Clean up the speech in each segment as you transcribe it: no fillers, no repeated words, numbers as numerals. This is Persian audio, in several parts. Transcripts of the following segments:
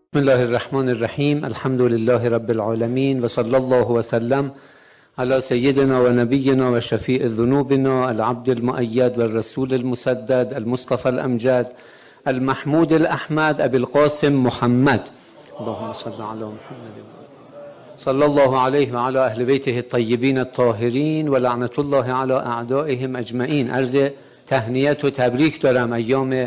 بسم الله الرحمن الرحیم. الحمد لله رب العالمین و صلی الله و سلم علی سیدنا و نبینا و شفیع ذنوبنا العبد المؤید و الرسول المسدد المصطفى الامجد المحمود الاحمد ابی القاسم محمد. اللهم صل علی محمد صلی الله علیه و علی اهل بیته الطیبین الطاهرین و لعنت الله علی اعدائهم اجمعین. عرض تهنیت و تبریک دارم ایام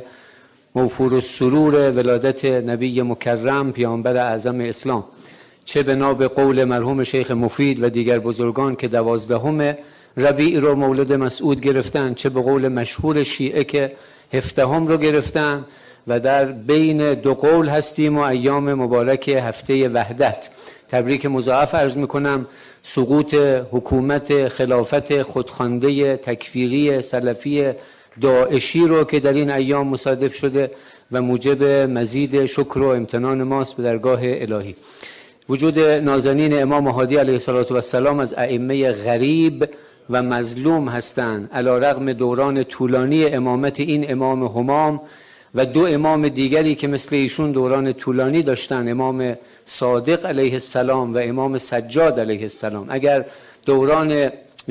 موفور السرور ولادت نبی مکرم پیامبر اعظم اسلام، چه بنا به قول مرحوم شیخ مفید و دیگر بزرگان که 12 ربیع رو مولد مسعود گرفتن، چه به قول مشهور شیعه که 17 رو گرفتن و در بین دو قول هستیم و ایام مبارک هفته وحدت. تبریک مضاعف عرض میکنم. سقوط حکومت خلافت خودخوانده تکفیری سلفی داعشی رو که در این ایام مصادف شده و موجب مزید شکر و امتنان ماست به درگاه الهی. وجود نازنین امام هادی علیه السلام از ائمه غریب و مظلوم هستند، علی رغم دوران طولانی امامت این امام همام و دو امام دیگری که مثل ایشون دوران طولانی داشتن، امام صادق علیه السلام و امام سجاد علیه السلام. اگر دوران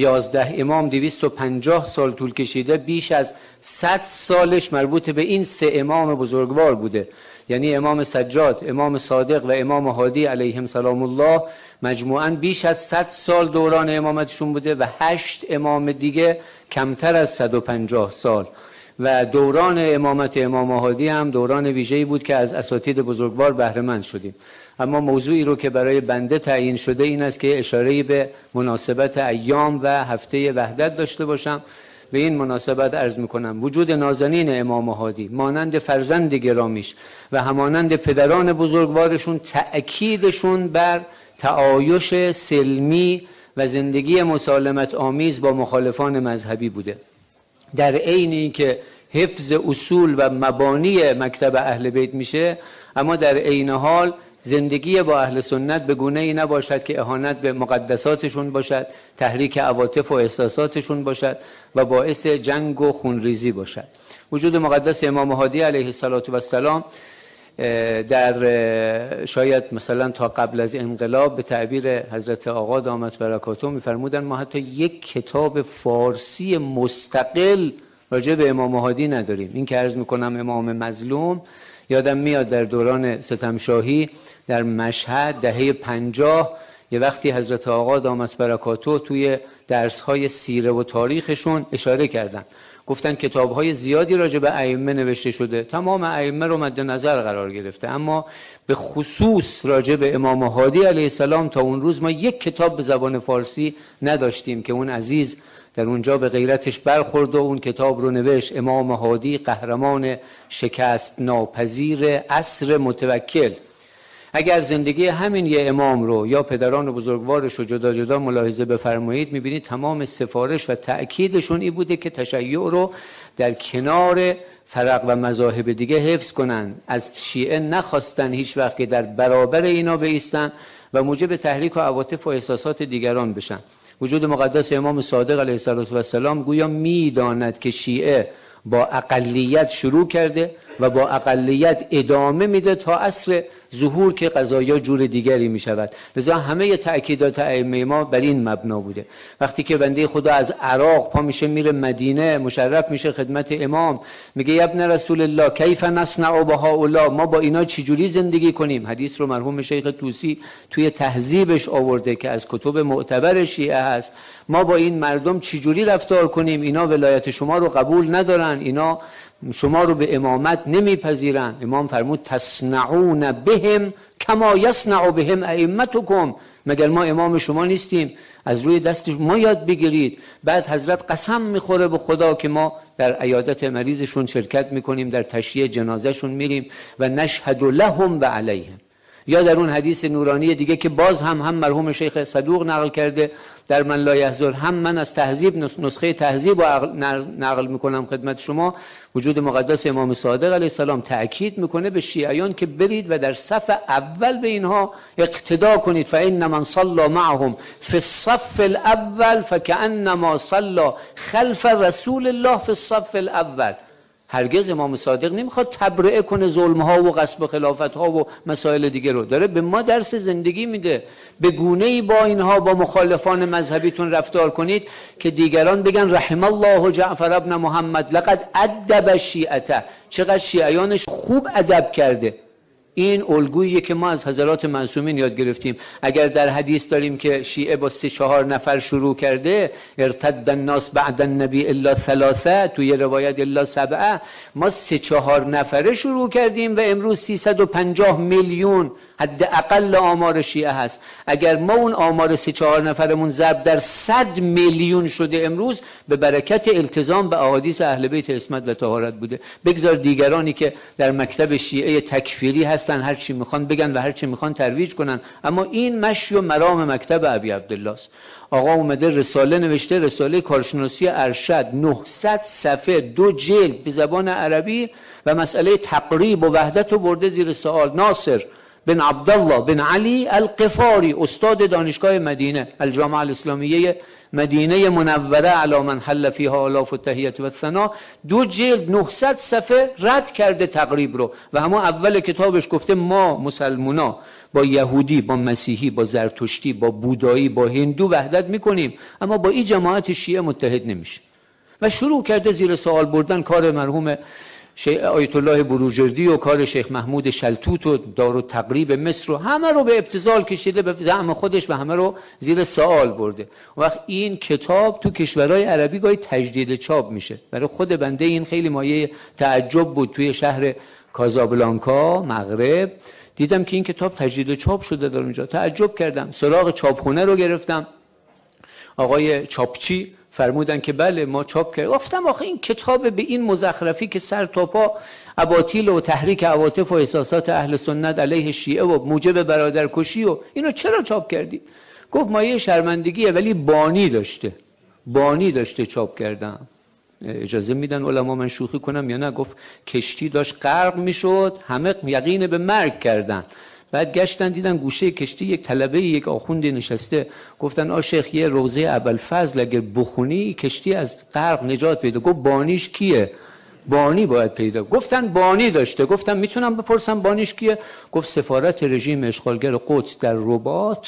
11 امام 250 سال طول کشیده، بیش از 100 سالش مربوط به این 3 امام بزرگوار بوده، یعنی امام سجاد، امام صادق و امام هادی علیهم سلام الله. مجموعاً بیش از 100 سال دوران امامتشون بوده و 8 امام دیگه کمتر از 150 سال. و دوران امامت امام هادی هم دوران ویژه‌ای بود که از اساتید بزرگوار بهره مند شدیم. اما موضوعی رو که برای بنده تعیین شده این است که اشاره‌ای به مناسبت ایام و هفته وحدت داشته باشم. به این مناسبت عرض می‌کنم وجود نازنین امام هادی مانند فرزند گرامیش و همانند پدران بزرگوارشون تأکیدشون بر تعایش سلمی و زندگی مسالمت آمیز با مخالفان مذهبی بوده، در عینی که حفظ اصول و مبانی مکتب اهل بیت میشه، اما در عین حال زندگی با اهل سنت به گونه‌ای نباشد که اهانت به مقدساتشون باشد، تحریک عواطف و احساساتشون باشد و باعث جنگ و خونریزی باشد. وجود مقدس امام هادی علیه السلام در شاید مثلا تا قبل از انقلاب به تعبیر حضرت آقا دامت برکاته میفرمودن ما حتی یک کتاب فارسی مستقل راجع به امام هادی نداریم. این که عرض میکنم امام مظلوم، یادم میاد در دوران ستمشاهی در مشهد دهه 50 یه وقتی حضرت آقا دامت برکاته توی درس‌های سیره و تاریخشون اشاره کردن، گفتن کتاب‌های زیادی راجع به ائمه نوشته شده، تمام ائمه رو مد نظر قرار گرفته، اما به خصوص راجع به امام هادی علیه السلام تا اون روز ما یک کتاب به زبان فارسی نداشتیم که اون عزیز در اونجا به غیرتش برخورد و اون کتاب رو نوشت. امام هادی قهرمان شکست ناپذیر عصر متوکل. اگر زندگی همین یه امام رو یا پدران بزرگوارش رو جدا جدا ملاحظه بفرمایید، میبینید تمام سفارش و تأکیدشون این بوده که تشیع رو در کنار فرق و مذاهب دیگه حفظ کنن. از شیعه نخواستن هیچ وقت که در برابر اینا بایستن و موجب تحریک و عواطف و احساسات دیگران بشن. وجود مقدس امام صادق علیه السلام گویا میداند که شیعه با اقلیت شروع کرده و با اقلیت ادامه میده تا عصر ظهور که قضایا جور دیگری می شود. لذا همه تأکیدات ائمه ما بر این مبنا بوده. وقتی که بنده خدا از عراق پا میشه میره مدینه، مشرف میشه خدمت امام، میگه یا ابن رسول الله کیف نصنع بهؤلاء، ما با اینا چجوری زندگی کنیم؟ حدیث رو مرحوم شیخ طوسی توی تهذیبش آورده که از کتب معتبر شیعه هست. ما با این مردم چجوری رفتار کنیم؟ اینا ولایت شما رو قبول ندارن، اینا شما رو به امامت نمیپذیرن. امام فرمود تصنعون بهم کما یصنع بهم ائمتکم، مگر ما امام شما نیستیم؟ از روی دست ما یاد بگیرید. بعد حضرت قسم میخوره به خدا که ما در عیادت مریضشون شرکت میکنیم، در تشییع جنازهشون میریم و نشهد لهم و علیهم. یا در اون حدیث نورانی دیگه که باز هم مرحوم شیخ صدوق نقل کرده در من لا یحضر، هم من از تهذیب نسخه تهذیب رو نقل میکنم خدمت شما. وجود مقدس امام صادق علیه السلام تأکید میکنه به شیعیان که برید و در صف اول به اینها اقتدا کنید. فإن من صلى معهم في الصف الاول فكأنما صلى خلف رسول الله في الصف الاول. هرگز امام صادق نمیخواد تبرئه کنه ظلم‌ها و غصب خلافت‌ها و مسائل دیگه رو، داره به ما درس زندگی میده. به گونه‌ای با اینها، با مخالفان مذهبیتون رفتار کنید که دیگران بگن رحم الله جعفر ابن محمد لقد ادب شیعته، چقدر شیعیانش خوب ادب کرده. این الگوییه که ما از حضرات معصومین یاد گرفتیم. اگر در حدیث داریم که شیعه با 3-4 نفر شروع کرده، ارتد الناس بعد النبی الا 3، توی روایت الا 7، ما 3-4 نفره شروع کردیم و امروز 350 میلیون حداقل آمار شیعه هست. اگر ما اون آمار 3-4 نفرمون ضرب در 100 میلیون شده امروز، به برکت التزام به احادیث اهل بیت عصمت و طهارت بوده. بگذار دیگرانی که در مکتب شیعه تکفیری هستن هر چی میخوان بگن و هر چی میخوان ترویج کنن، اما این مشی و مرام مکتب ابی عبدالله است. آقا اومده رساله نوشته، رساله کارشناسی ارشد، 900 صفحه، 2 جلد به زبان عربی، و مسئله تقریب و وحدت رو برده زیر سوال. ناصر بن عبدالله بن علی القفاری، استاد دانشگاه مدینه، الجامعه الاسلامیه مدینه منوره علی من حل فیها آلاف التحیة و الثنا، 2 جلد 900 صفحه رد کرده تقریب رو. و همون اول کتابش گفته ما مسلمونا با یهودی، با مسیحی، با زرتشتی، با بودایی، با هندو وحدت میکنیم، اما با این جماعت شیعه متحد نمیشه. و شروع کرده زیر سوال بردن کار مرحوم آیت الله بروجردی و کار شیخ محمود شلتوت و دارالتقریب مصر، و همه رو به ابتذال کشیده به زعم خودش و همه رو زیر سوال برده. وقت این کتاب تو کشورهای عربی گاهی تجدید چاپ میشه. برای خود بنده این خیلی مایه تعجب بود. توی شهر کازابلانکا مغرب دیدم که این کتاب تجدید چاپ شده در اونجا. تعجب کردم، سراغ چاپخونه رو گرفتم، آقای چاپچی فرمودن که بله ما چاپ کردیم. گفتم آخه این کتاب به این مزخرفی که سر تا پا اباطیل و تحریک عواطف و احساسات اهل سنت علیه شیعه و موجب برادرکشی و اینو چرا چاپ کردی؟ گفت مایه شرمندگیه، ولی بانی داشته چاپ کردم. اجازه میدن علما من شوخی کنم یا نه؟ گفت کشتی داشت غرق میشد، همه یقین به مرگ کردن. بعد گشتن دیدن گوشه کشتی یک طلبه، یک آخوندی نشسته. گفتن آ شیخ یه روضه ابوالفضل اگر بخونی کشتی از غرق نجات پیدا. گفت بانیش کیه؟ بانی باید پیدا. گفتن بانی داشته. گفتم میتونم بپرسم بانیش کیه؟ گفت سفارت رژیم اشغالگر قدس در رباط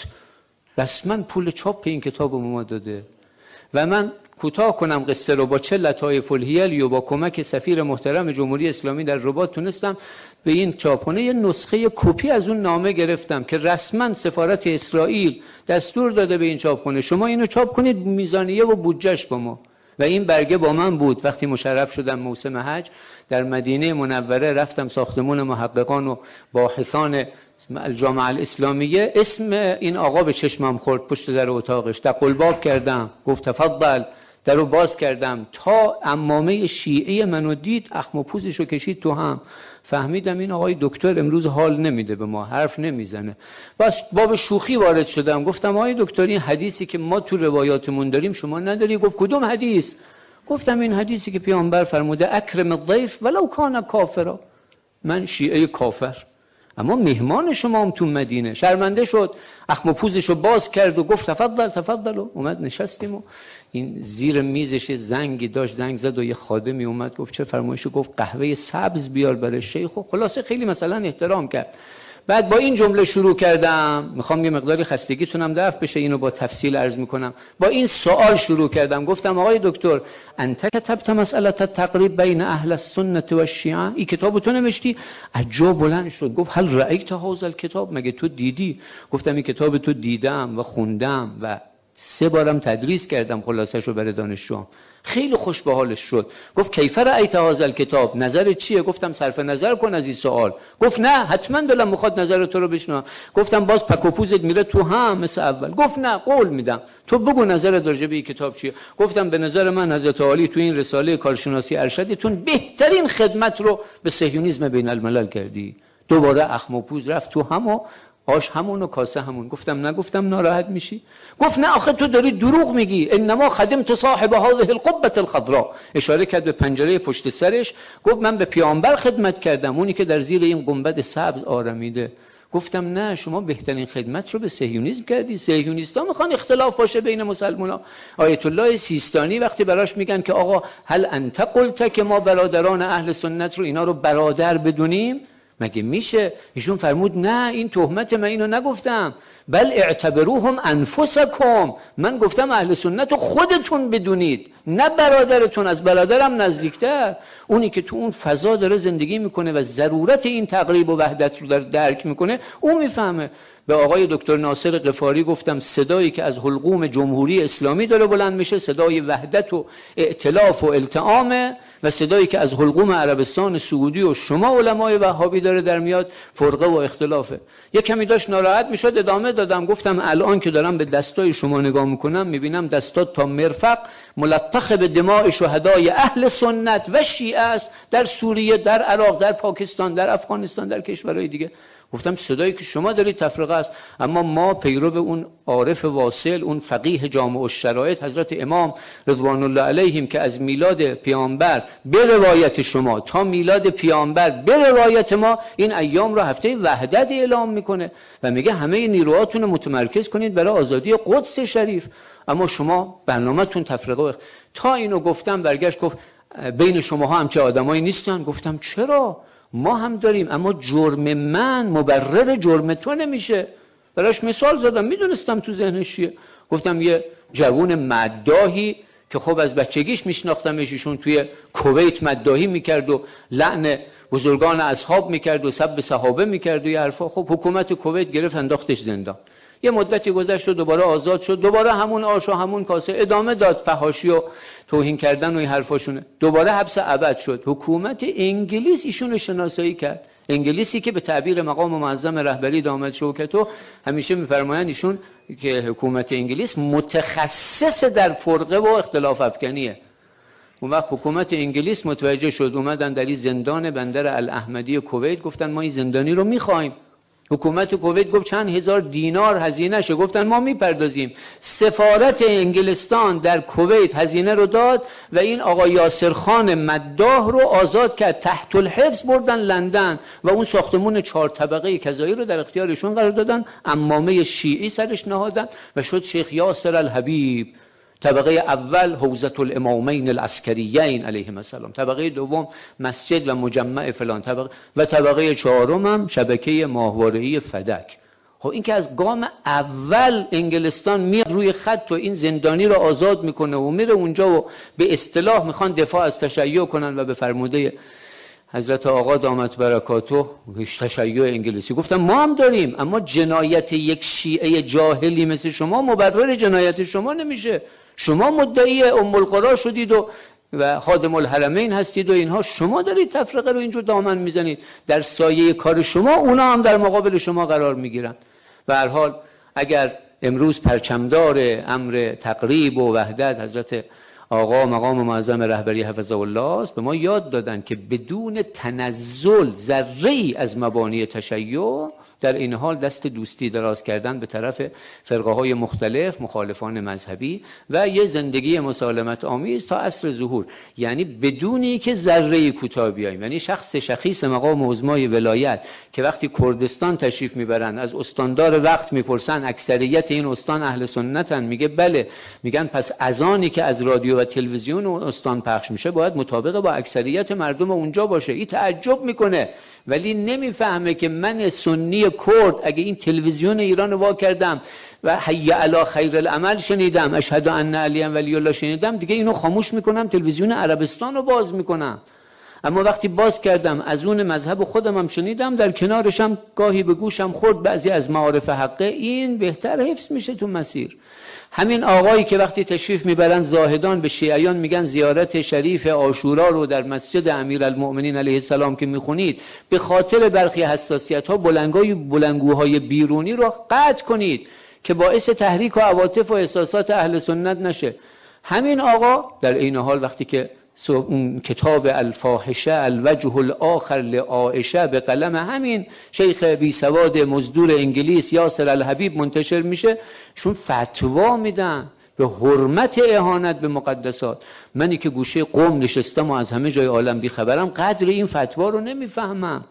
رسما پول چاپ این کتابو ما داده. و من کوتاه کنم قصه رو، با چه لطایف الحیل و با کمک سفیر محترم جمهوری اسلامی در رباط تونستم به این چاپخانه یه نسخه کپی از اون نامه گرفتم که رسما سفارت اسرائیل دستور داده به این چاپخانه شما اینو چاپ کنید، میزانیه و بودجهش با ما. و این برگه با من بود. وقتی مشرف شدم موسم حج در مدینه منوره، رفتم ساختمون محققان و باحثان الجامعه الاسلامیه، اسم این آقا به چشمم خورد پشت در اتاقش. دقلباب کردم، گفت تفضل. درو باز کردم تا عمامه شیعه منو دید، اخم و پوزشو کشید تو هم. فهمیدم این آقای دکتر امروز حال نمیده به ما، حرف نمیزنه. بس باب شوخی وارد شدم، گفتم آقای دکتر این حدیثی که ما تو روایاتمون داریم شما نداری؟ گفت کدوم حدیث؟ گفتم این حدیثی که پیامبر فرموده اکرم الضیف ولو کان کافرا. من شیعه کافر اما مهمان شما هم تو مدینه. شرمنده شد، اخم و پوزشو باز کرد و گفت تفضل و اومد نشستیم. و این زیر میزش زنگی داشت، زنگ زد و یه خادمی اومد گفت چه فرمایشی؟ گفت قهوه سبز بیار برای شیخ. و خلاصه خیلی مثلا احترام کرد. بعد با این جمله شروع کردم، میخوام یه مقداری خستگیتونم دفع بشه، اینو با تفصیل عرض میکنم. با این سوال شروع کردم، گفتم آقای دکتر انت کتبت مسئله التقریب بین اهل السنه و الشیعه، این کتابو تو نوشتی؟ عجب بلند شد، گفت هل رأیت هذا الکتاب، مگه تو دیدی؟ گفتم این کتاب تو دیدم و خوندم و 3 بارم تدریس کردم خلاصه‌شو برای دانشجوام. خیلی خوش به حالش شد. گفت کیف رأیت هذا الکتاب، نظرت چیه؟ گفتم صرف نظر کن از این سوال. گفت نه حتما دلم میخواد نظر تو رو بشنوم. گفتم باز پک و پوزت میره تو هم مثل اول. گفت نه قول میدم تو بگو نظرت راجع به این کتاب چیه. گفتم به نظر من حضرت عالی تو این رساله کارشناسی ارشدتون بهترین خدمت رو به صهیونیسم بین الملل کردی. دوباره اخم و پوز رفت تو هم و آش همون و کاسه همون. گفتم نگفتم ناراحت میشی؟ گفت نه آخه تو داری دروغ میگی، انما خدمت صاحب هذه القبه الخضراء، اشاره کرد به پنجره پشت سرش. گفت من به پیامبر خدمت کردم، اونی که در زیر این گنبد سبز آرمیده. گفتم نه، شما بهترین خدمت رو به صهیونیسم کردی. صهیونیست‌ها میخوان اختلاف باشه بین مسلمان‌ها. آیت الله سیستانی وقتی براش میگن که آقا هل انت قلت که ما برادران اهل سنت رو اینا رو برادر بدونیم، مگه میشه؟ ایشون فرمود نه، این تهمت، من اینو نگفتم، بل اعتبروهم انفسکم، من گفتم اهل سنت رو خودتون بدونید، نه برادرتون، از برادرم نزدیکتر. اونی که تو اون فضا داره زندگی میکنه و ضرورت این تقریب و وحدت رو داره درک میکنه، اون میفهمه. به آقای دکتر ناصر غفاری گفتم صدایی که از حلقوم جمهوری اسلامی داره بلند میشه صدای وحدت و ائتلاف و التئامه، و صدایی که از حلقوم عربستان سعودی و شما علمای وهابی داره در میاد فرقه و اختلافه. یه کمی داشت ناراحت میشد، ادامه دادم گفتم الان که دارم به دستای شما نگاه میکنم میبینم دستات تا مرفق ملطخ به دماء شهدای اهل سنت و شیعه است، در سوریه، در عراق، در پاکستان، در افغانستان، در کشورهای دیگه. گفتم صدایی که شما دارید تفرقه است، اما ما پیرو اون عارف واصل، اون فقیه جامع الشرایط حضرت امام رضوان الله علیهم که از میلاد پیامبر به روایت شما تا میلاد پیامبر به روایت ما این ایام را هفته وحدت اعلام میکنه و میگه همه نیروهاتون رو متمرکز کنید برای آزادی قدس شریف، اما شما برنامه‌تون تفرقه. تا اینو گفتم برگشت گفت بین شماها هم چه آدمایی نیستن؟ گفتم چرا؟ ما هم داریم، اما جرم من مبرر جرم تو نمیشه. براش مثال زدم، میدونستم تو ذهنش چیه. گفتم یه جوون مداحی که خب از بچگیش میشناختمش، ایشون توی کویت مداحی میکرد و لعن بزرگان اصحاب میکرد و سب صحابه میکرد و یه حرفا. خب حکومت کویت گرفت انداختش زندان. یه مدتی گذشت و دوباره آزاد شد، دوباره همون آش و همون کاسه ادامه داد، فحاشی و توهین کردن و این حرفاشونه، دوباره حبس ابد شد. حکومت انگلیس ایشونو شناسایی کرد. انگلیسی که به تعبیر مقام معظم رهبری داماد شوکتو همیشه میفرمایند ایشون که حکومت انگلیس متخصص در فرقه و اختلاف افکنیه. اون وقت حکومت انگلیس متوجه شد، اومدن در این زندان بندر الاحمدی کویت گفتن ما این زندانی رو میخوایم. حکومت کویت گفت چند هزار دینار هزینه شه، گفتن ما میپردازیم. سفارت انگلستان در کویت هزینه رو داد و این آقا یاسر خان مداح رو آزاد کرد، تحت الحفظ بردن لندن و اون ساختمون 4 طبقه کذایی رو در اختیارشون قرار دادن، عمامه شیعی سرش نهادن و شد شیخ یاسر الحبیب. طبقه اول حوزة الامامین العسکریین علیهم السلام، طبقه دوم مسجد و مجمع فلان، طبقه چهارم هم شبکه ماهواره‌ای فدک. خب این که از گام اول انگلستان میاد روی خط و این زندانی رو آزاد میکنه و میره اونجا و به اصطلاح میخوان دفاع از تشیع کنن و به فرموده حضرت آقا دامت برکاته تشیع انگلیسی. گفتم ما هم داریم، اما جنایت یک شیعه جاهلی مثل شما مبرر جنایت شما نمیشه. شما مدعی ام القرا شدید و خادم الحرمین هستید و اینها، شما دارید تفرقه رو اینجور دامن میزنید. در سایه کار شما اونا هم در مقابل شما قرار میگیرن. به هر حال اگر امروز پرچمدار امر تقریب و وحدت حضرت آقا مقام معظم رهبری حفظه الله است، به ما یاد دادن که بدون تنزل ذره‌ای از مبانی تشیع در این حال دست دوستی دراز کردن به طرف فرقه های مختلف مخالفان مذهبی و یه زندگی مسالمت آمیز تا عصر ظهور، یعنی بدونی که ذره‌ای کوتاه بیاییم. یعنی شخیص مقام عظمای ولایت که وقتی کردستان تشریف میبرن از استاندار وقت میپرسن اکثریت این استان اهل سنتن، میگه بله، میگن پس اذانی که از رادیو و تلویزیون و استان پخش میشه باید مطابق با اکثریت مردم اونجا باشه. این تعجب میکنه ولی نمیفهمه که من سنی کرد اگه این تلویزیون ایران رو وا کردم و حی علی خیر العمل شنیدم، اشهد ان علی ولی الله شنیدم، دیگه اینو خاموش میکنم، تلویزیون عربستان رو باز میکنم. اما وقتی باز کردم از اون مذهب خودم هم شنیدم، در کنارشم گاهی به گوشم خورد بعضی از معارف حقه، این بهتر حفظ میشه تو مسیر. همین آقایی که وقتی تشریف میبرن زاهدان به شیعیان میگن زیارت شریف عاشورا رو در مسجد امیرالمؤمنین علیه السلام که میخونید به خاطر برخی حساسیت ها بلندگوهای بیرونی رو قطع کنید که باعث تحریک و عواطف و احساسات اهل سنت نشه. همین آقا در این حال وقتی که اون کتاب الفاحشه الوجه الاخر لعائشه به قلم همین شیخ بی سواد مزدور انگلیس یاسر الحبیب منتشر میشه، شون فتوا میدن به حرمت اهانت به مقدسات. منی که گوشه قم نشستم و از همه جای عالم بیخبرم قدر این فتوا رو نمیفهمم.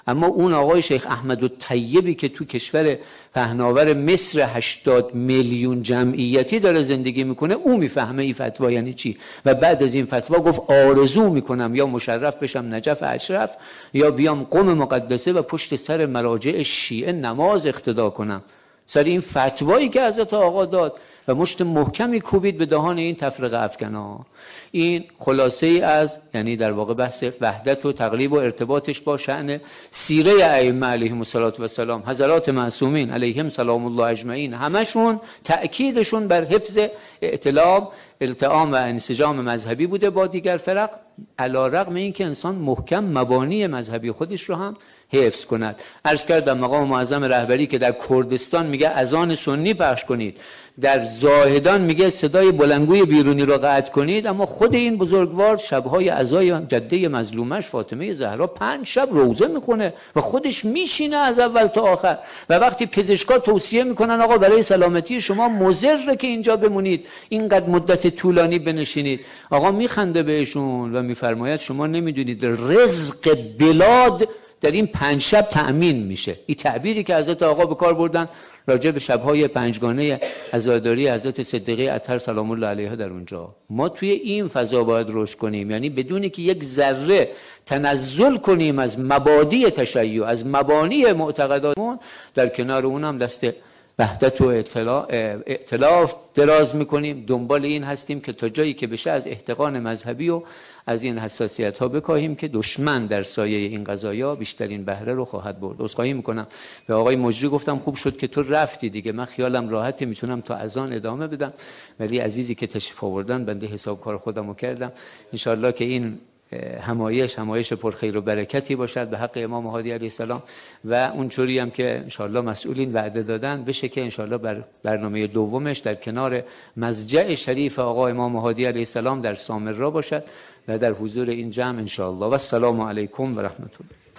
اما اون آقای شیخ احمد الطیبی که تو کشور پهناور مصر 80 میلیون جمعیتی داره زندگی میکنه، اون میفهمه این فتوا یعنی چی. و بعد از این فتوا گفت آرزو میکنم یا مشرف بشم نجف اشرف یا بیام قم مقدسه و پشت سر مراجع شیعه نماز اقتدا کنم. سر این فتوایی که حضرت آقا داد و مشت محکمی کوبید به دهان این تفرقه افکنا. این خلاصه ای از، یعنی در واقع بحث وحدت و تقریب و ارتباطش با شأن سیره ائمه علیهم السلام، حضرات معصومین علیهم سلام الله اجمعین، همشون تأکیدشون بر حفظ التئام و انسجام مذهبی بوده با دیگر فرق، علی رغم اینکه انسان محکم مبانی مذهبی خودش رو هم حفظ کند. عرض کردم مقام معظم رهبری که در کردستان میگه اذان سنی پخش کنید، در زاهدان میگه صدای بلندگوی بیرونی رو قطع کنید، اما خود این بزرگوار شبهای عزای جده مظلومش فاطمه زهرا 5 شب روزه میخونه و خودش میشینه از اول تا آخر. و وقتی پزشکا توصیه میکنن آقا برای سلامتی شما مضره که اینجا بمونید، اینقدر مدت طولانی بنشینید، آقا میخنده بهشون و میفرماید شما نمیدونید رزق بلاد در این 5 شب تأمین میشه. این تعبیری که حضرت آقا به کار بردن راجع به شب‌های پنجگانه عزاداری حضرت صدیقه اطهر سلام الله علیها در اونجا. ما توی این فضا باید رشد کنیم، یعنی بدونی که یک ذره تنزل کنیم از مبادی تشیع، از مبانی معتقداتمون، در کنار اون هم دست وحدت و ائتلاف دراز میکنیم، دنبال این هستیم که تا جایی که بشه از احتقان مذهبی و از این حساسیت ها بکاهیم که دشمن در سایه این قضایا بیشترین بهره رو خواهد برد. عذرخواهی میکنم به آقای مجری، گفتم خوب شد که تو رفتی دیگه، من خیالم راحته میتونم تا اذان ادامه بدم، ولی عزیزی که تشریف آوردن بنده حساب کار خودمو کردم. انشالله که این همایش پرخیر و برکتی باشد به حق امام هادی علیه السلام و اونجوری هم که انشالله مسئولین وعده دادن بشه که انشالله بر برنامه دومش در کنار مضجع شریف آقا امام هادی علیه السلام در سامرا باشد و در حضور این جمع انشالله. و السلام علیکم و رحمت الله.